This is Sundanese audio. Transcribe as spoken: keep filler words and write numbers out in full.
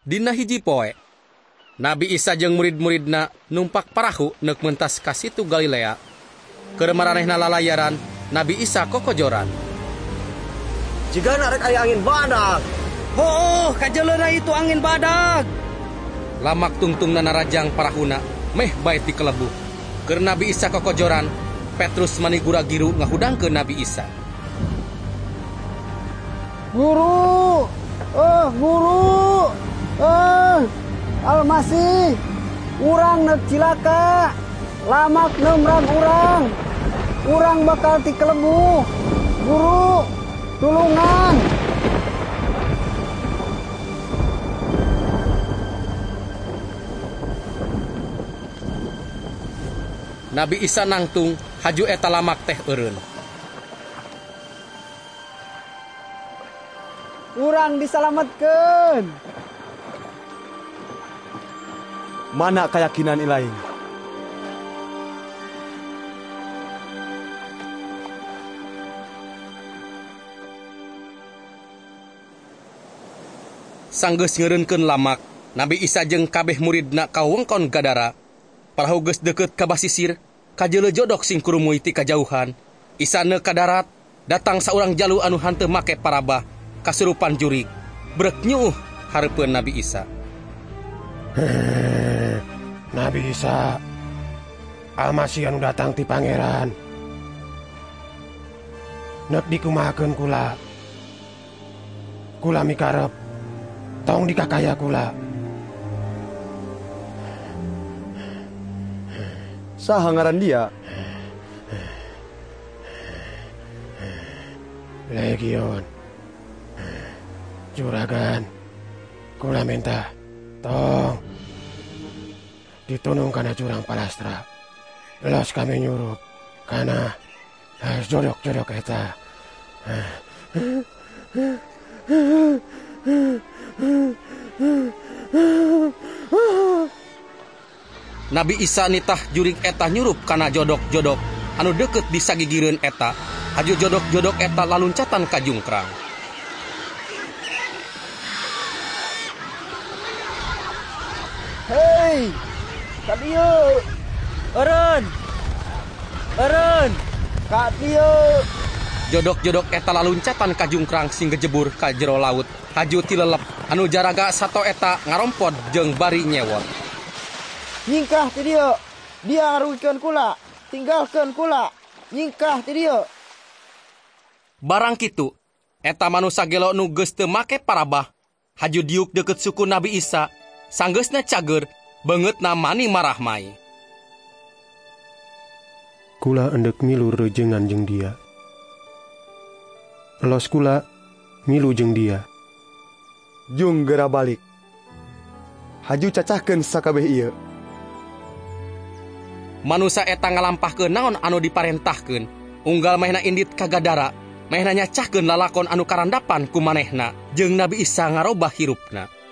Dina hiji poe, Nabi Isa jeung murid-muridna numpak parahu neuk mentas ka situ Galilea. Keur maranehna lalayaran, Nabi Isa kokojoran. Jigana rek aya angin badag. Oh, kajeleuna itu angin badag. Lamak tungtungna narajang parahuna meh bae ti kelebu. Keur Nabi Isa kokojoran, Petrus manigura giru ngahudangkeun Nabi Isa. Guru, eh guru, eh Almasih, urang neuk cilaka, lamak neumrang urang, urang bakal ti kelebu, guru, tulungan. Nabi Isa nangtung, haju eta lamak teh eureun. Urang disalametkeun. Mana keyakinan ilaing? Sanggeus ngeureunkeun lamak, Nabi Isa jeung kabeh muridna ka wewengkon Gadara. Parahu geus deukeut ka basisir, kajeuleuh jodok sing kurumuy ti kajauhan. Isa neuk ka darat, datang saurang jalu anu hanteu make parabah, kasurupan jurig. Brek nyuuh hareupeun Nabi Isa. Nabi Isa, Almasih anu datang ti pangeran. Neuk dikumahakeun kula. Kula mikarep, tong dikakaya kula. Saha ngaran dia? Legion. Juragan, kula minta tong ditunung kana jurang palastra. Los kami nyurup kana jodok-jodok eta. Nabi Isa nitah jurig eta nyurup kana jodok-jodok anu deukeut di sagigireun eta. Haju jodok-jodok eta laluncatan ka jungkrang. Hei, ka dieu. Eureun. Eureun. Ka dieu. Jodok-jodok eta laluncatan ka jungkrang sing gejebur ka jero laut. Haju ti lelep anu jaraga sato eta ngarompod jeung bari nyewot. Nyingkah ti dieu. Dia ngarugikeun kula. Tinggalkeun kula. Nyingkah ti dieu. Barang kitu, eta manusa gelo nu geus teu make parabah, haju diuk deukeut suku Nabi Isa, sanggeusna cager, beungeutna mani marah mai. Kula endek milu rejengan jeung dia. Elos kula milu jeung dia. Jung geura balik. Haju cacahkeun sakabeh ieu. Manusa eta ngalampahkeun naon anu diparentahkeun, unggal mahna indit ka Gadara. Mehna nyacahkeun lalakon anu karandapan ku manehna, jeung Nabi Isa ngarobah hirupna.